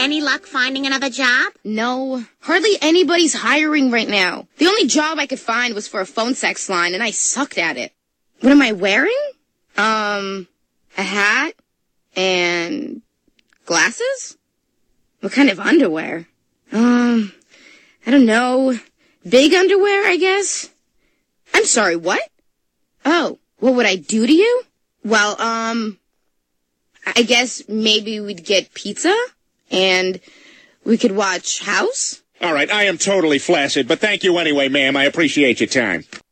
any luck finding another job? No, hardly anybody's hiring right now. The only job I could find was for a phone sex line, and I sucked at it. What am I wearing? A hat and glasses? What kind of underwear? I don't know. Big underwear, I guess? I'm sorry, what? Oh, what would I do to you? Well, I guess maybe we'd get pizza, and we could watch House. All right, I am totally flaccid, but thank you anyway, ma'am. I appreciate your time.